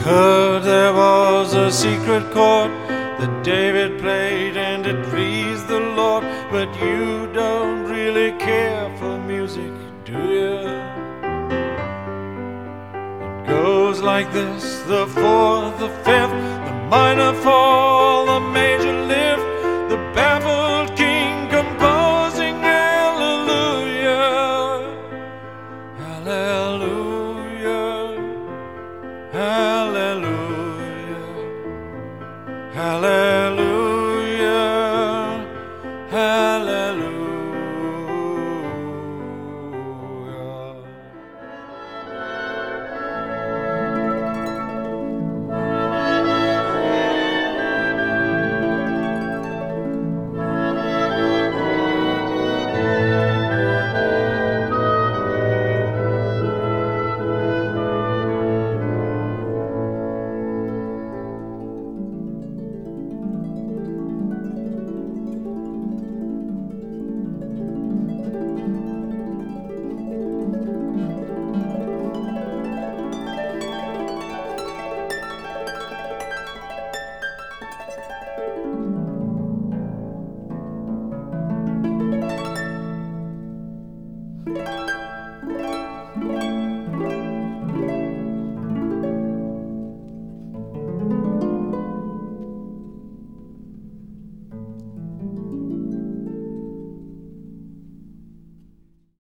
Heard there was a secret chord that David played and it pleased the Lord. But you don't really care for music, do you? It goes like this: the fourth, the fifth, the minor fall,